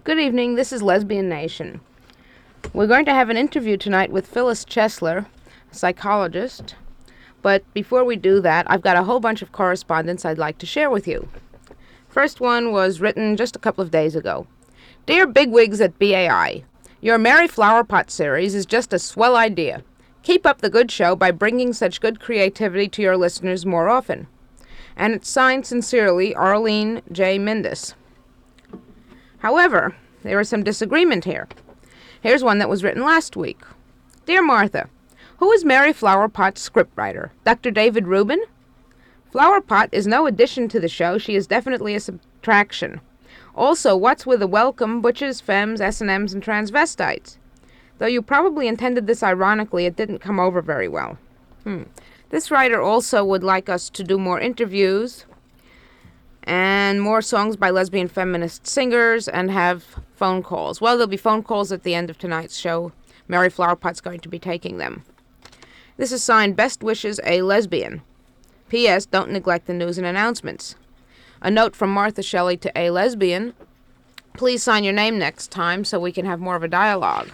Good evening, this is Lesbian Nation. We're going to have an interview tonight with Phyllis Chesler, a psychologist. But before we do that, I've got a whole bunch of correspondence I'd like to share with you. First one was written just a couple of days ago. Dear Bigwigs at BAI, your Mary Flower Pot series is just a swell idea. Keep up the good show by bringing such good creativity to your listeners more often. And it's signed sincerely, Arlene J. Mindus. However, there is some disagreement here. Here's one that was written last week. Dear Martha, who is Mary Flower Pot's scriptwriter? Dr. David Rubin? Flower Pot is no addition to the show. She is definitely a subtraction. Also, what's with the welcome butches, femmes, S&Ms, and transvestites? Though you probably intended this ironically, it didn't come over very well. This writer also would like us to do more interviews and more songs by lesbian feminist singers and have phone calls. Well, there'll be phone calls at the end of tonight's show. Mary Flowerpot's going to be taking them. This is signed Best Wishes, a Lesbian. P.S. Don't neglect the news and announcements. A note from Martha Shelley to a lesbian. Please sign your name next time so we can have more of a dialogue.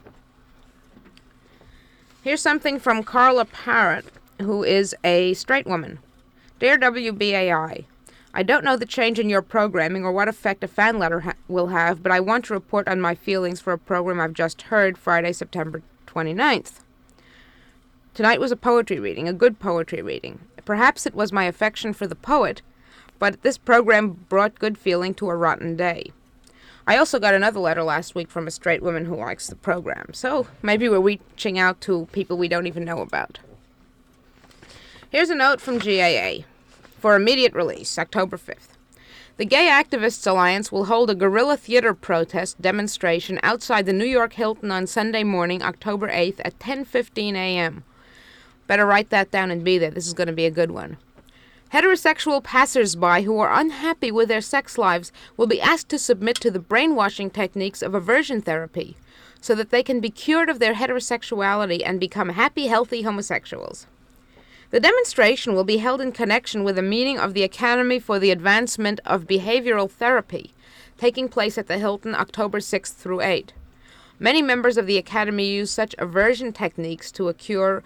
Here's something from Carla Parrott, who is a straight woman. Dear WBAI, I don't know the change in your programming or what effect a fan letter will have, but I want to report on my feelings for a program I've just heard Friday, September 29th. Tonight was a poetry reading, a good poetry reading. Perhaps it was my affection for the poet, but this program brought good feeling to a rotten day. I also got another letter last week from a straight woman who likes the program, so maybe we're reaching out to people we don't even know about. Here's a note from GAA. For immediate release, October 5th. The Gay Activists Alliance will hold a guerrilla theater protest demonstration outside the New York Hilton on Sunday morning, October 8th at 10:15 a.m. Better write that down and be there. This is going to be a good one. Heterosexual passers-by who are unhappy with their sex lives will be asked to submit to the brainwashing techniques of aversion therapy so that they can be cured of their heterosexuality and become happy, healthy homosexuals. The demonstration will be held in connection with a meeting of the Academy for the Advancement of Behavioral Therapy, taking place at the Hilton October 6th through 8th. Many members of the Academy use such aversion techniques to cure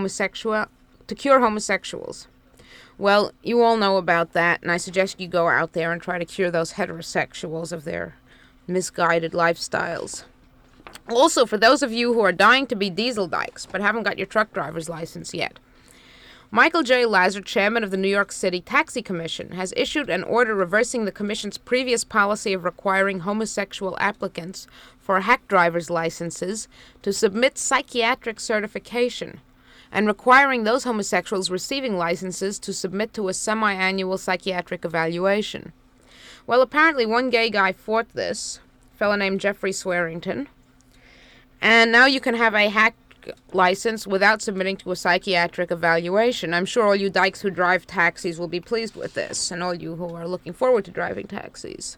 homosexuals. Well, you all know about that, and I suggest you go out there and try to cure those heterosexuals of their misguided lifestyles. Also, for those of you who are dying to be diesel dykes but haven't got your truck driver's license yet, Michael J. Lazar, chairman of the New York City Taxi Commission, has issued an order reversing the commission's previous policy of requiring homosexual applicants for hack driver's licenses to submit psychiatric certification, and requiring those homosexuals receiving licenses to submit to a semi-annual psychiatric evaluation. Well, apparently one gay guy fought this, a fellow named Jeffrey Swearington, and now you can have a hack license without submitting to a psychiatric evaluation. I'm sure all you dykes who drive taxis will be pleased with this, and all you who are looking forward to driving taxis.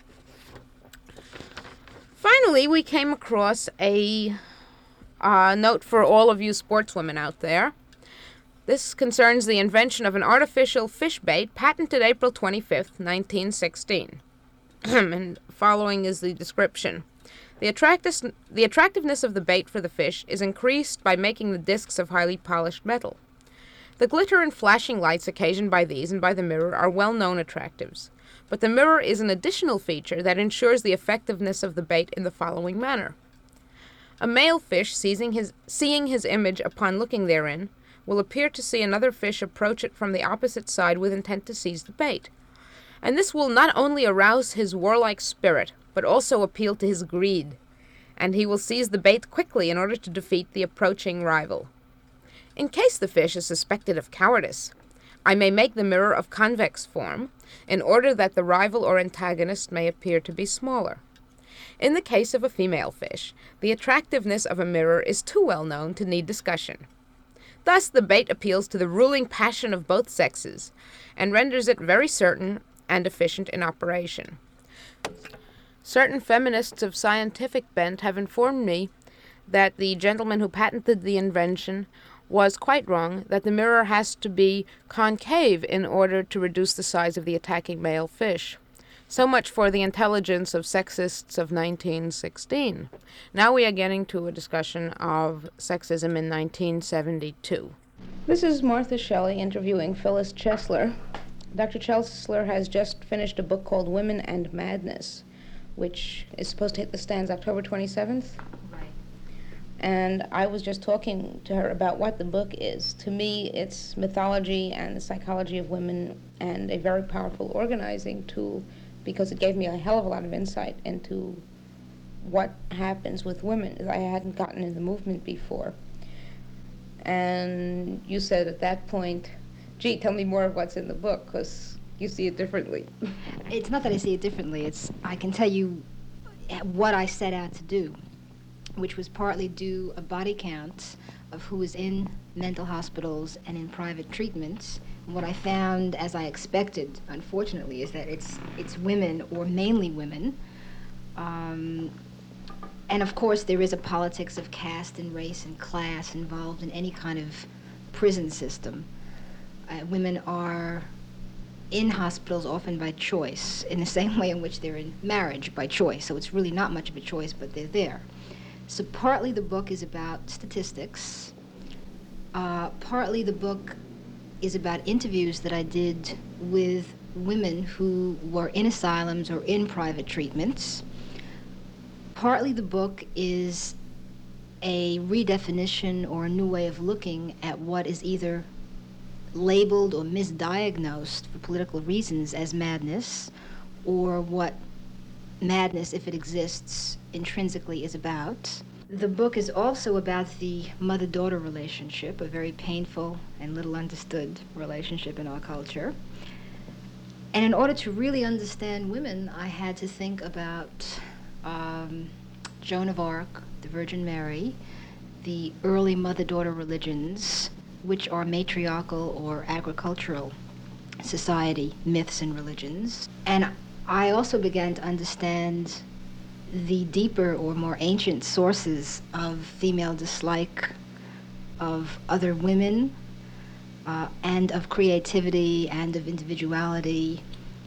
Finally, we came across a note for all of you sportswomen out there. This concerns the invention of an artificial fish bait patented April 25th, 1916. And following is the description. The attractiveness of the bait for the fish is increased by making the discs of highly polished metal. The glitter and flashing lights occasioned by these and by the mirror are well-known attractives, but the mirror is an additional feature that ensures the effectiveness of the bait in the following manner. A male fish, seeing his image upon looking therein, will appear to see another fish approach it from the opposite side with intent to seize the bait, and this will not only arouse his warlike spirit, but also appeal to his greed, and he will seize the bait quickly in order to defeat the approaching rival. In case the fish is suspected of cowardice, I may make the mirror of convex form, in order that the rival or antagonist may appear to be smaller. In the case of a female fish, the attractiveness of a mirror is too well known to need discussion. Thus the bait appeals to the ruling passion of both sexes, and renders it very certain and efficient in operation. Certain feminists of scientific bent have informed me that the gentleman who patented the invention was quite wrong, that the mirror has to be concave in order to reduce the size of the attacking male fish. So much for the intelligence of sexists of 1916. Now we are getting to a discussion of sexism in 1972. This is Martha Shelley interviewing Phyllis Chesler. Dr. Chesler has just finished a book called Women and Madness, which is supposed to hit the stands October 27th. Right. And I was just talking to her about what the book is. To me, it's mythology and the psychology of women and a very powerful organizing tool because it gave me a hell of a lot of insight into what happens with women that I hadn't gotten in the movement before. And you said at that point, gee, tell me more of what's in the book, because you see it differently. It's not that I see it differently. I can tell you what I set out to do, which was partly do a body count of who was in mental hospitals and in private treatments. And what I found, as I expected, unfortunately, is that it's women, or mainly women. And of course, there is a politics of caste and race and class involved in any kind of prison system. Women are in hospitals often by choice, in the same way in which they're in marriage by choice. So it's really not much of a choice, but they're there. So partly the book is about statistics. Partly the book is about interviews that I did with women who were in asylums or in private treatments. Partly the book is a redefinition or a new way of looking at what is either labeled or misdiagnosed for political reasons as madness, or what madness, if it exists, intrinsically is about. The book is also about the mother-daughter relationship, a very painful and little understood relationship in our culture. And in order to really understand women, I had to think about Joan of Arc, the Virgin Mary, the early mother-daughter religions, which are matriarchal or agricultural society myths and religions. And I also began to understand the deeper or more ancient sources of female dislike of other women, and of creativity and of individuality,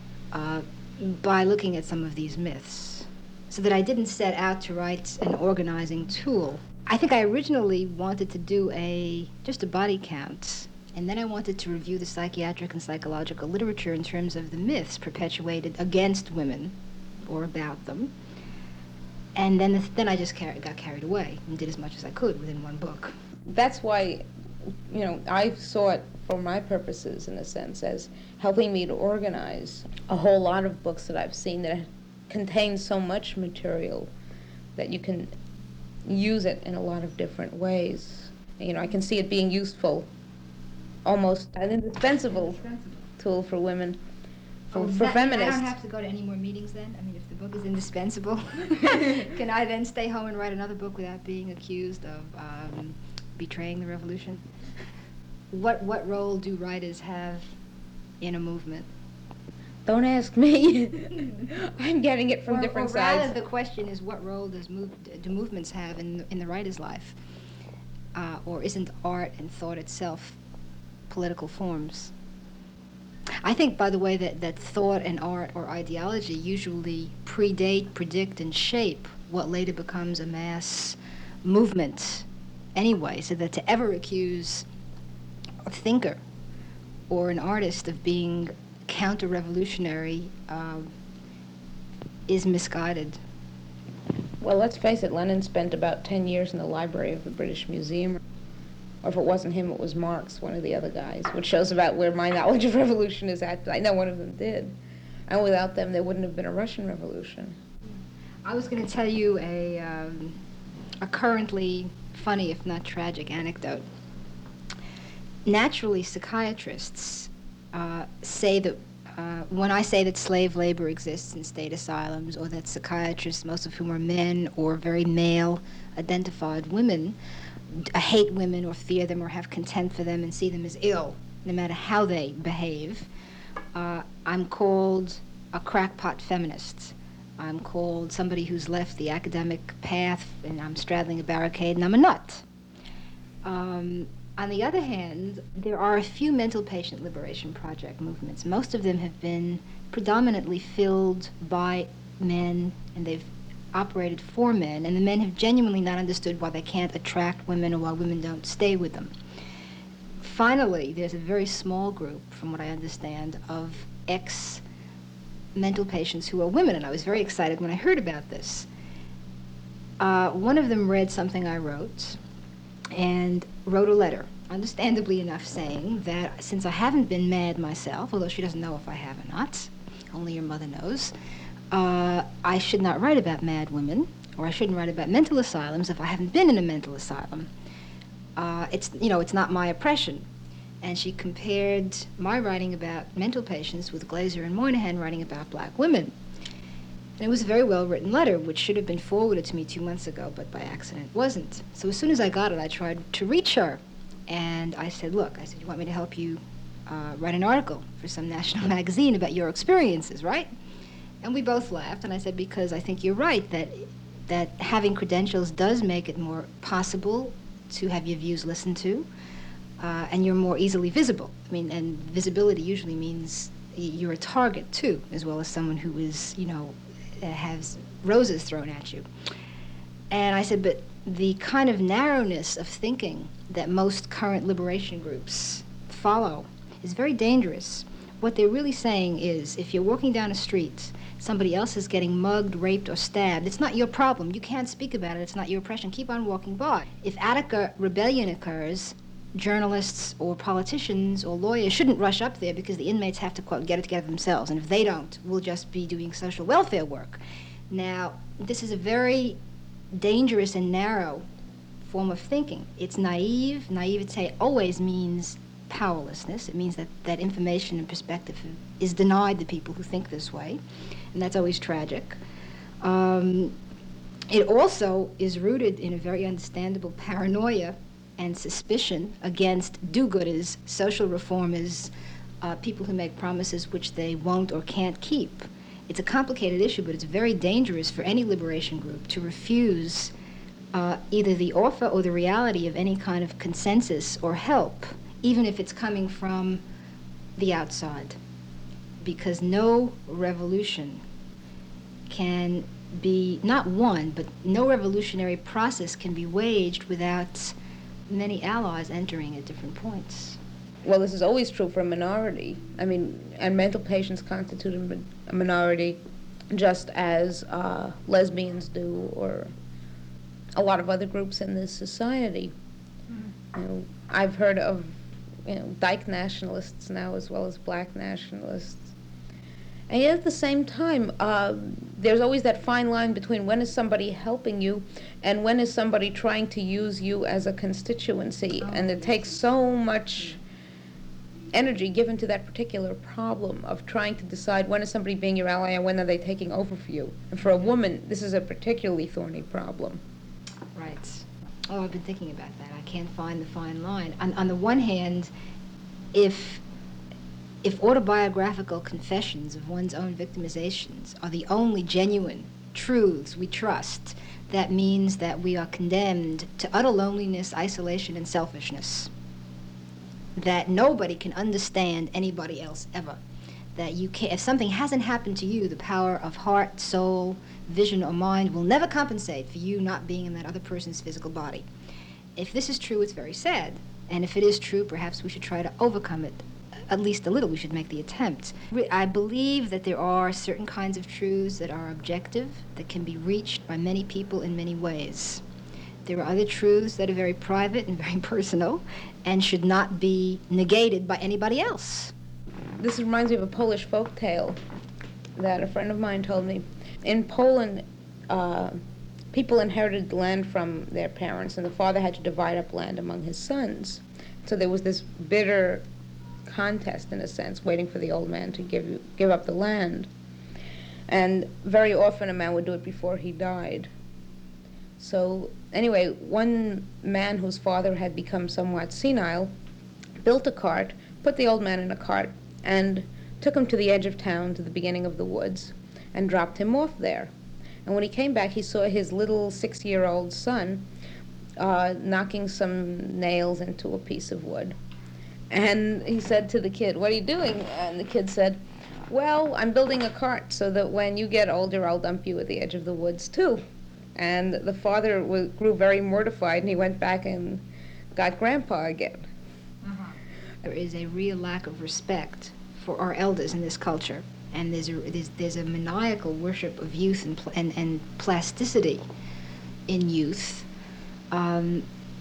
by looking at some of these myths. So that I didn't set out to write an organizing tool. I think I originally wanted to do just a body count, and then I wanted to review the psychiatric and psychological literature in terms of the myths perpetuated against women or about them. And then I just got carried away and did as much as I could within one book. That's why, I saw it for my purposes, in a sense, as helping me to organize a whole lot of books that I've seen that contain so much material that you can use it in a lot of different ways. I can see it being useful, almost an indispensable tool for women, for feminists. I don't have to go to any more meetings then? I mean, if the book is indispensable, can I then stay home and write another book without being accused of betraying the revolution? What role do writers have in a movement? Don't ask me. I'm getting it from different sides. Rather, the question is, what role do movements have in the writer's life? Or isn't art and thought itself political forms? I think, by the way, that thought and art or ideology usually predate, predict, and shape what later becomes a mass movement anyway, so that to ever accuse a thinker or an artist of being counter-revolutionary is misguided. Well, let's face it, Lenin spent about 10 years in the library of the British Museum. Or if it wasn't him, it was Marx, one of the other guys, which shows about where my knowledge of revolution is at. But I know one of them did. And without them, there wouldn't have been a Russian Revolution. I was going to tell you a currently funny, if not tragic, anecdote. Naturally, psychiatrists say that when I say that slave labor exists in state asylums, or that psychiatrists, most of whom are men or very male-identified women, hate women or fear them or have contempt for them and see them as ill, no matter how they behave, I'm called a crackpot feminist. I'm called somebody who's left the academic path, and I'm straddling a barricade, and I'm a nut. On the other hand, there are a few mental patient liberation project movements. Most of them have been predominantly filled by men, and they've operated for men, and the men have genuinely not understood why they can't attract women or why women don't stay with them. Finally, there's a very small group, from what I understand, of ex-mental patients who are women, and I was very excited when I heard about this. One of them read something I wrote and wrote a letter, understandably enough, saying that since I haven't been mad myself, although she doesn't know if I have or not, only your mother knows, I should not write about mad women, or I shouldn't write about mental asylums if I haven't been in a mental asylum. It's not my oppression. And she compared my writing about mental patients with Glaser and Moynihan writing about black women. And it was a very well-written letter, which should have been forwarded to me 2 months ago, but by accident wasn't. So as soon as I got it, I tried to reach her. And I said, look, you want me to help you write an article for some national magazine about your experiences, right? And we both laughed, and I said, because I think you're right, that having credentials does make it more possible to have your views listened to, and you're more easily visible. I mean, and visibility usually means you're a target, too, as well as someone who is, has roses thrown at you. And I said, but the kind of narrowness of thinking that most current liberation groups follow is very dangerous. What they're really saying is, if you're walking down a street, somebody else is getting mugged, raped, or stabbed, it's not your problem. You can't speak about it. It's not your oppression. Keep on walking by. If Attica rebellion occurs, journalists or politicians or lawyers shouldn't rush up there because the inmates have to, quote, get it together themselves. And if they don't, we'll just be doing social welfare work. Now, this is a very dangerous and narrow form of thinking. It's naive. Naivete always means powerlessness. It means that information and perspective is denied the people who think this way, and that's always tragic. It also is rooted in a very understandable paranoia and suspicion against do-gooders, social reformers, people who make promises which they won't or can't keep. It's a complicated issue, but it's very dangerous for any liberation group to refuse either the offer or the reality of any kind of consensus or help, even if it's coming from the outside. Because no revolution can be, not won, but no revolutionary process can be waged without many allies entering at different points. Well, this is always true for a minority. I mean, and mental patients constitute a minority just as lesbians do, or a lot of other groups in this society. I've heard of dyke nationalists now as well as black nationalists. And yet at the same time, there's always that fine line between when is somebody helping you and when is somebody trying to use you as a constituency. And it takes so much energy given to that particular problem of trying to decide when is somebody being your ally and when are they taking over for you. And for a woman, this is a particularly thorny problem. Right. Oh, I've been thinking about that. I can't find the fine line. On the one hand, if autobiographical confessions of one's own victimizations are the only genuine truths we trust, that means that we are condemned to utter loneliness, isolation, and selfishness. That nobody can understand anybody else ever. That you can't, if something hasn't happened to you, the power of heart, soul, vision, or mind will never compensate for you not being in that other person's physical body. If this is true, it's very sad. And if it is true, perhaps we should try to overcome it. At least a little, we should make the attempt. I believe that there are certain kinds of truths that are objective, that can be reached by many people in many ways. There are other truths that are very private and very personal and should not be negated by anybody else. This reminds me of a Polish folk tale that a friend of mine told me. In Poland, people inherited land from their parents, and the father had to divide up land among his sons. So there was this bitter contest, in a sense, waiting for the old man to give up the land. And very often a man would do it before he died. So anyway, one man whose father had become somewhat senile built a cart, put the old man in a cart, and took him to the edge of town, to the beginning of the woods, and dropped him off there. And when he came back, he saw his little 6-year-old son knocking some nails into a piece of wood. And he said to the kid, "What are you doing?" And the kid said, Well, I'm building a cart so that when you get older, I'll dump you at the edge of the woods, too. And the father grew very mortified, and he went back and got Grandpa again. There is a real lack of respect for our elders in this culture, and there's a maniacal worship of youth and plasticity in youth. In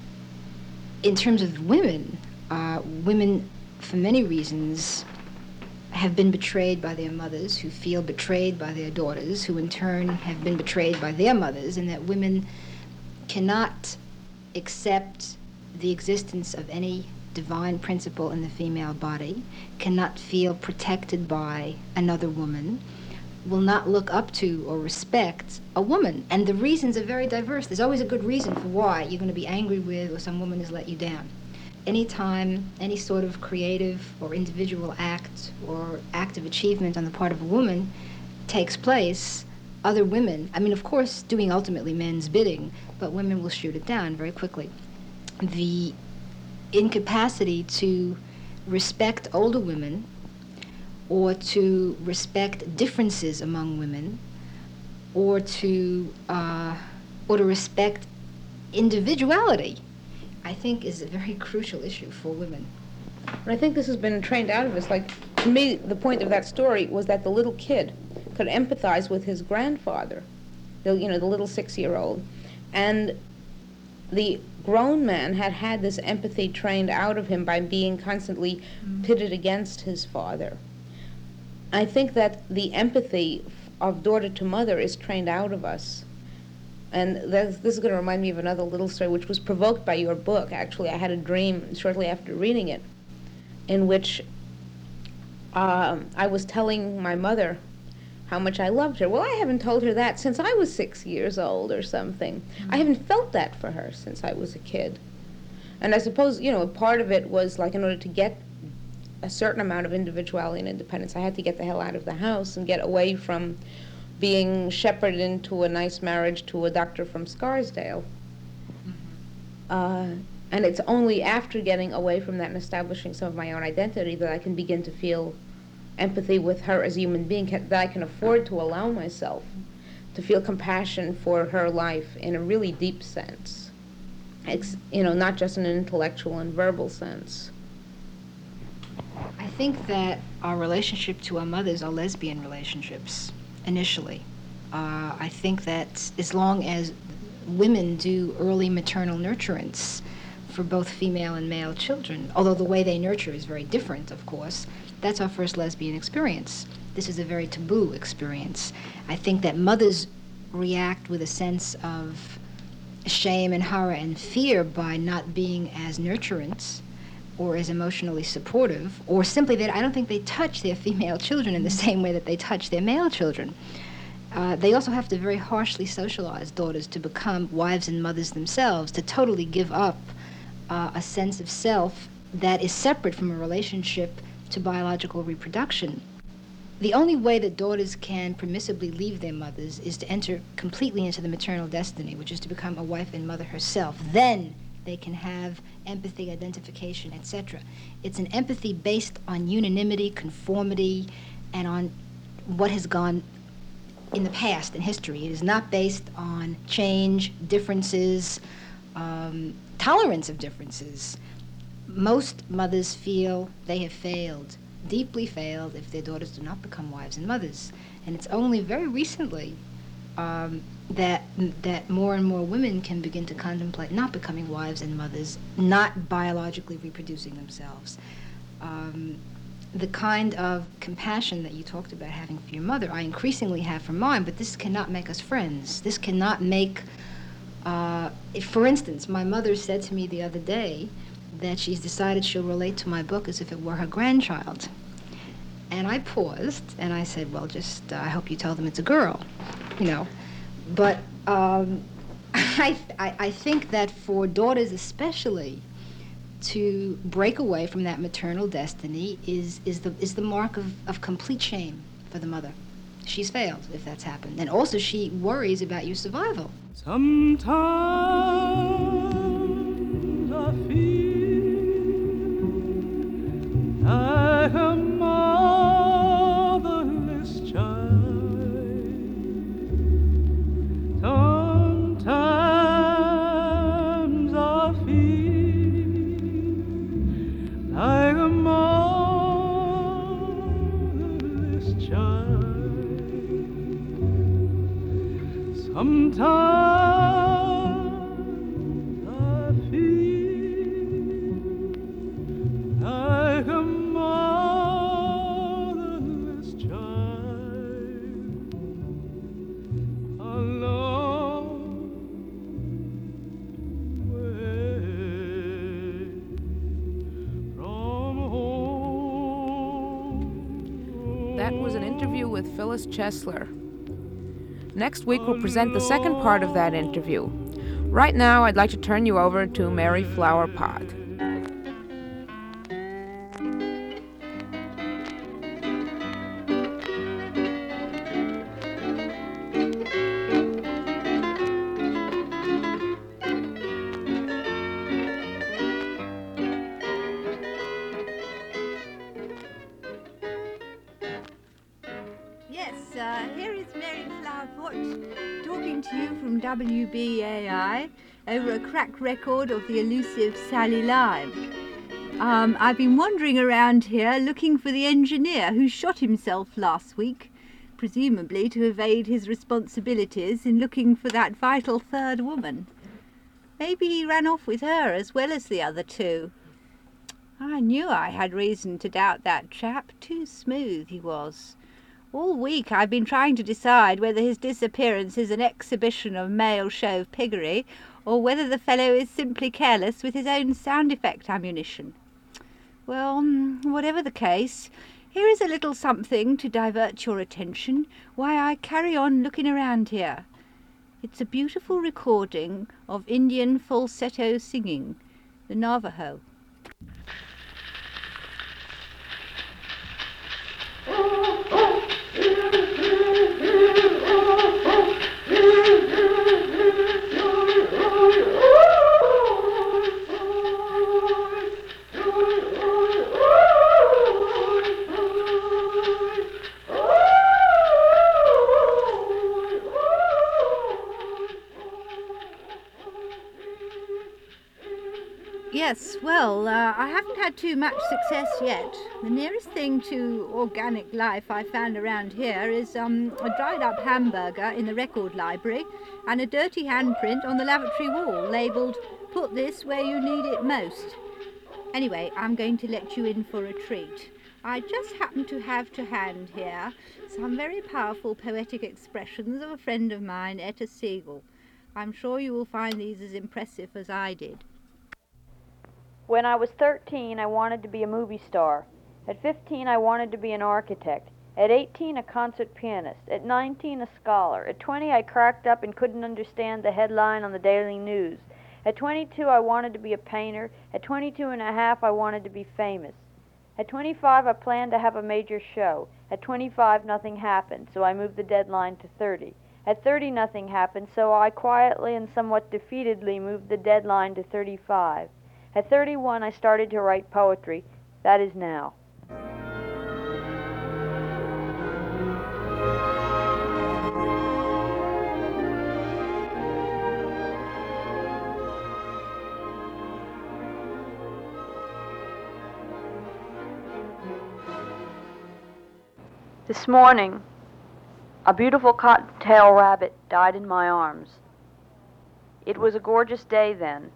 terms of women, women, for many reasons, have been betrayed by their mothers, who feel betrayed by their daughters, who in turn have been betrayed by their mothers, and that women cannot accept the existence of any divine principle in the female body, cannot feel protected by another woman, will not look up to or respect a woman. And the reasons are very diverse. There's always a good reason for why you're going to be angry with or some woman has let you down. Anytime any sort of creative or individual act or act of achievement on the part of a woman takes place, other women, I mean, of course, doing ultimately men's bidding, but women will shoot it down very quickly. The incapacity to respect older women or to respect differences among women or to respect individuality, I think, is a very crucial issue for women. And I think this has been trained out of us. Like, to me, the point of that story was that the little kid could empathize with his grandfather, the little 6-year-old. And the grown man had this empathy trained out of him by being constantly pitted against his father. I think that the empathy of daughter to mother is trained out of us. And this is going to remind me of another little story, which was provoked by your book. Actually, I had a dream shortly after reading it, in which I was telling my mother how much I loved her. Well, I haven't told her that since I was 6 years old or something. I haven't felt that for her since I was a kid. And I suppose, part of it was like, in order to get a certain amount of individuality and independence, I had to get the hell out of the house and get away from being shepherded into a nice marriage to a doctor from Scarsdale. And it's only after getting away from that and establishing some of my own identity that I can begin to feel empathy with her as a human being, that I can afford to allow myself to feel compassion for her life in a really deep sense. It's, not just in an intellectual and verbal sense. I think that our relationship to our mothers are lesbian relationships, initially. I think that as long as women do early maternal nurturance for both female and male children, although the way they nurture is very different, of course, that's our first lesbian experience. This is a very taboo experience. I think that mothers react with a sense of shame and horror and fear by not being as nurturant or as emotionally supportive, or simply that I don't think they touch their female children in the same way that they touch their male children. They also have to very harshly socialize daughters to become wives and mothers themselves, to totally give up a sense of self that is separate from a relationship to biological reproduction. The only way that daughters can permissibly leave their mothers is to enter completely into the maternal destiny, which is to become a wife and mother herself. Then they can have empathy, identification, etc. It's an empathy based on unanimity, conformity, and on what has gone in the past, in history. It is not based on change, differences, tolerance of differences. Most mothers feel they have failed, deeply failed, if their daughters do not become wives and mothers. And it's only very recently that more and more women can begin to contemplate not becoming wives and mothers, not biologically reproducing themselves. The kind of compassion that you talked about having for your mother, I increasingly have for mine, but this cannot make us friends. This cannot make, for instance, my mother said to me the other day that she's decided she'll relate to my book as if it were her grandchild. And I paused, and I said, well, just, I hope you tell them it's a girl, But I think that for daughters especially, to break away from that maternal destiny is the mark of complete shame for the mother. She's failed if that's happened. And also she worries about your survival. Sometimes I feel like a mother Sometimes I feel like a motherless child, a long way from home. That was an interview with Phyllis Chesler. Next week, we'll present the second part of that interview. Right now, I'd like to turn you over to Mary Flower Pot. Here is Mary Flower Pot talking to you from WBAI over a cracked record of the elusive Sally Lime. I've been wandering around here looking for the engineer who shot himself last week, presumably to evade his responsibilities in looking for that vital third woman. Maybe he ran off with her as well as the other two. I knew I had reason to doubt that chap. Too smooth he was. All week I've been trying to decide whether his disappearance is an exhibition of male show piggery or whether the fellow is simply careless with his own sound effect ammunition. Well, whatever the case, here is a little something to divert your attention while I carry on looking around here. It's a beautiful recording of Indian falsetto singing, the Navajo. Yes, well, I haven't had too much success yet. The nearest thing to organic life I found around here is a dried up hamburger in the record library and a dirty handprint on the lavatory wall labelled, "Put this where you need it most." Anyway, I'm going to let you in for a treat. I just happen to have to hand here some very powerful poetic expressions of a friend of mine, Etta Siegel. I'm sure you will find these as impressive as I did. When I was 13, I wanted to be a movie star. At 15, I wanted to be an architect. At 18, a concert pianist. At 19, a scholar. At 20, I cracked up and couldn't understand the headline on the Daily News. At 22, I wanted to be a painter. At 22 and a half, I wanted to be famous. At 25, I planned to have a major show. At 25, nothing happened, so I moved the deadline to 30. At 30, nothing happened, so I quietly and somewhat defeatedly moved the deadline to 35. At 31, I started to write poetry. That is now. This morning, a beautiful cottontail rabbit died in my arms. It was a gorgeous day then.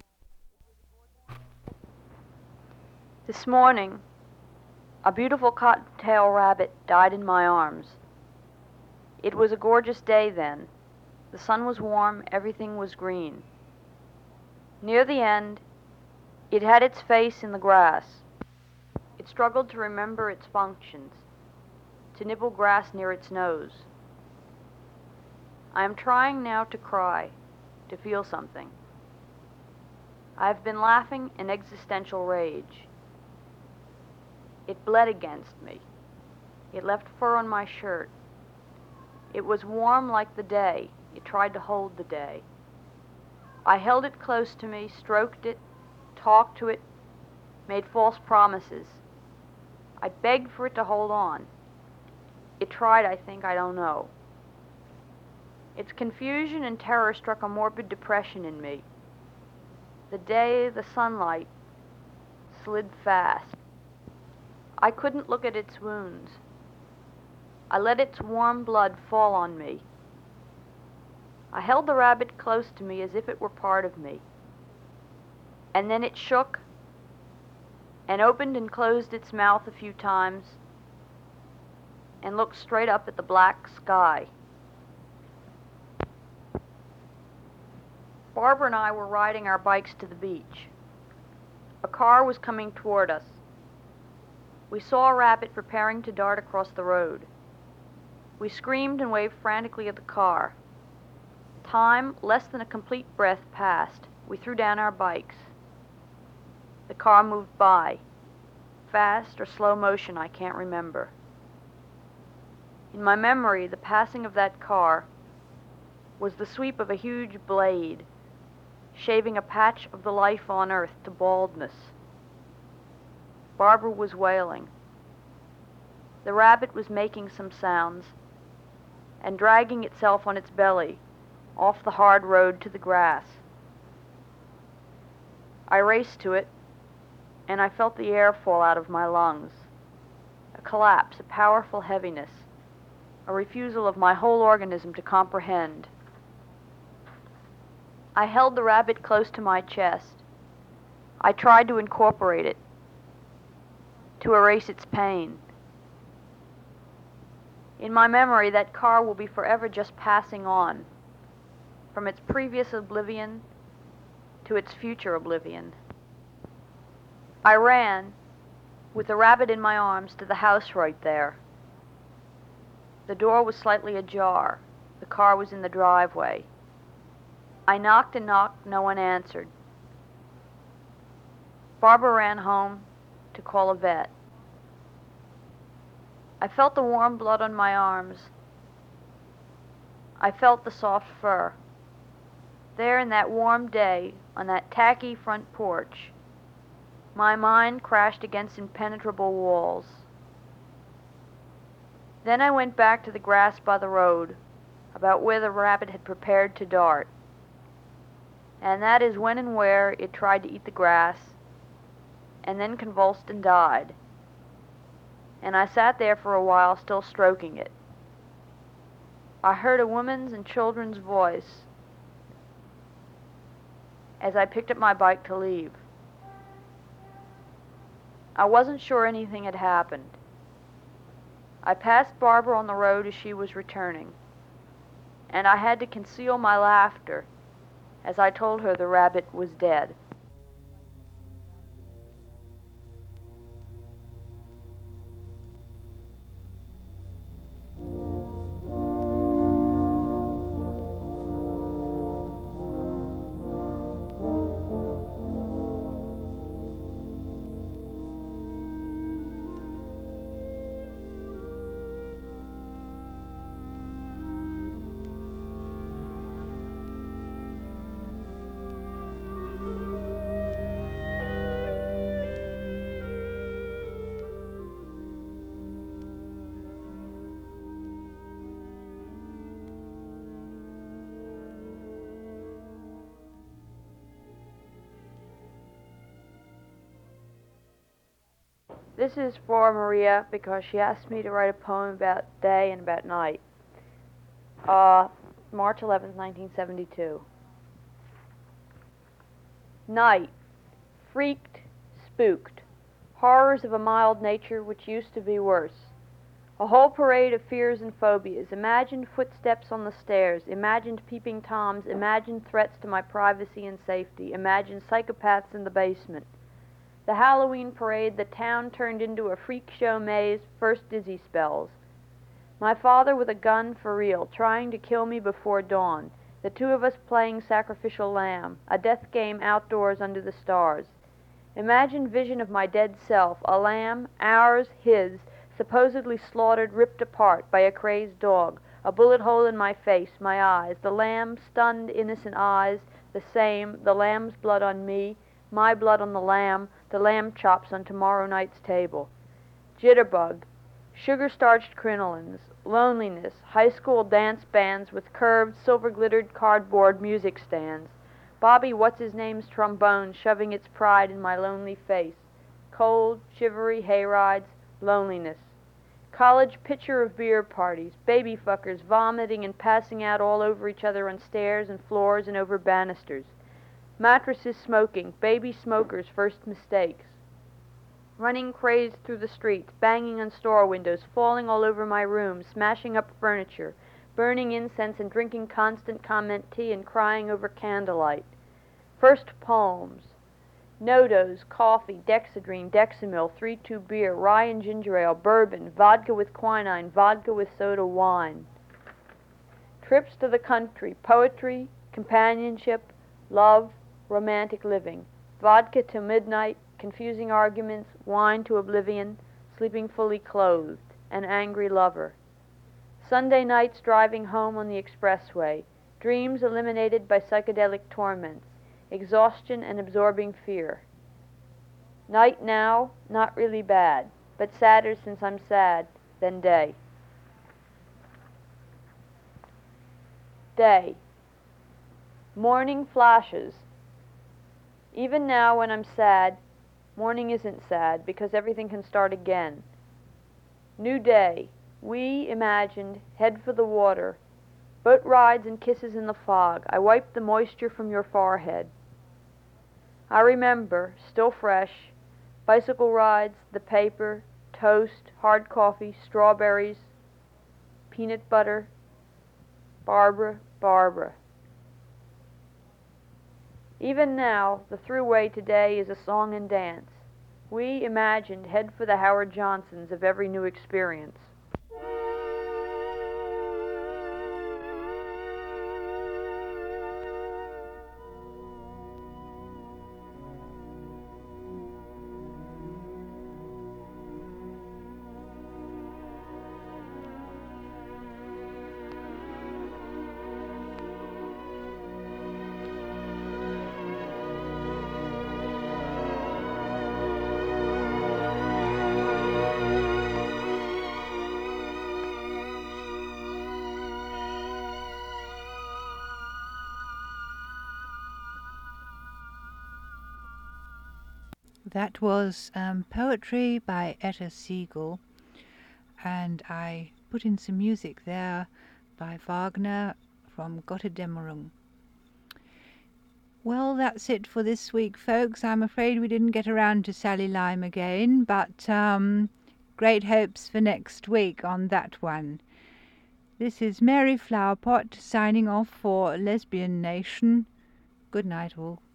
This morning, a beautiful cottontail rabbit died in my arms. It was a gorgeous day then. The sun was warm, everything was green. Near the end, it had its face in the grass. It struggled to remember its functions, to nibble grass near its nose. I am trying now to cry, to feel something. I have been laughing in existential rage. It bled against me. It left fur on my shirt. It was warm like the day. It tried to hold the day. I held it close to me, stroked it, talked to it, made false promises. I begged for it to hold on. It tried, I think, I don't know. Its confusion and terror struck a morbid depression in me. The day, the sunlight, slid fast. I couldn't look at its wounds. I let its warm blood fall on me. I held the rabbit close to me as if it were part of me. And then it shook and opened and closed its mouth a few times and looked straight up at the black sky. Barbara and I were riding our bikes to the beach. A car was coming toward us. We saw a rabbit preparing to dart across the road. We screamed and waved frantically at the car. Time, less than a complete breath, passed. We threw down our bikes. The car moved by. Fast or slow motion, I can't remember. In my memory, the passing of that car was the sweep of a huge blade, shaving a patch of the life on earth to baldness. Barbara was wailing. The rabbit was making some sounds and dragging itself on its belly off the hard road to the grass. I raced to it, and I felt the air fall out of my lungs. A collapse, a powerful heaviness, a refusal of my whole organism to comprehend. I held the rabbit close to my chest. I tried to incorporate it, to erase its pain. In my memory, that car will be forever just passing on, from its previous oblivion to its future oblivion. I ran, with the rabbit in my arms, to the house right there. The door was slightly ajar. The car was in the driveway. I knocked and knocked. No one answered. Barbara ran home to call a vet. I felt the warm blood on my arms. I felt the soft fur. There in that warm day, on that tacky front porch, my mind crashed against impenetrable walls. Then I went back to the grass by the road, about where the rabbit had prepared to dart. And that is when and where it tried to eat the grass, and then convulsed and died. And I sat there for a while, still stroking it. I heard a woman's and children's voice as I picked up my bike to leave. I wasn't sure anything had happened. I passed Barbara on the road as she was returning, and I had to conceal my laughter as I told her the rabbit was dead. This is for Maria because she asked me to write a poem about day and about night. March 11th, 1972. Night. Freaked, spooked. Horrors of a mild nature which used to be worse. A whole parade of fears and phobias. Imagined footsteps on the stairs. Imagined peeping toms. Imagined threats to my privacy and safety. Imagined psychopaths in the basement. The Halloween parade, the town turned into a freak show maze, first dizzy spells. My father with a gun for real, trying to kill me before dawn. The two of us playing sacrificial lamb, a death game outdoors under the stars. Imagined vision of my dead self, a lamb, ours, his, supposedly slaughtered, ripped apart by a crazed dog, a bullet hole in my face, my eyes, the lamb, stunned, innocent eyes, the same, the lamb's blood on me, my blood on the lamb chops on tomorrow night's table. Jitterbug, sugar-starched crinolines, loneliness, high school dance bands with curved, silver-glittered cardboard music stands, Bobby What's-His-Name's trombone shoving its pride in my lonely face, cold, shivery hayrides, loneliness, College pitcher of beer parties, baby fuckers vomiting and passing out all over each other on stairs and floors and over banisters. Mattresses smoking, baby smokers' first mistakes. Running crazed through the streets, banging on store windows, falling all over my room, smashing up furniture, burning incense and drinking constant comment tea and crying over candlelight. First poems. Nodos, coffee, Dexedrine, Dexamil, 3-2 beer, rye and ginger ale, bourbon, vodka with quinine, vodka with soda wine. Trips to the country, poetry, companionship, love, romantic living. Vodka till midnight, confusing arguments, wine to oblivion, sleeping fully clothed, an angry lover. Sunday nights driving home on the expressway, dreams eliminated by psychedelic torments, exhaustion and absorbing fear. Night now, not really bad, but sadder since I'm sad than day. Day. Morning flashes. Even now when I'm sad, morning isn't sad because everything can start again. New day. We imagined, head for the water. Boat rides and kisses in the fog. I wiped the moisture from your forehead. I remember, still fresh, bicycle rides, the paper, toast, hard coffee, strawberries, peanut butter, Barbara, Barbara. Even now, the throughway today is a song and dance. We imagined, head for the Howard Johnsons of every new experience. That was poetry by Etta Siegel, and I put in some music there by Wagner from Götterdämmerung. Well, that's it for this week, folks. I'm afraid we didn't get around to Sally Lime again, but great hopes for next week on that one. This is Mary Flowerpot signing off for Lesbian Nation. Good night, all.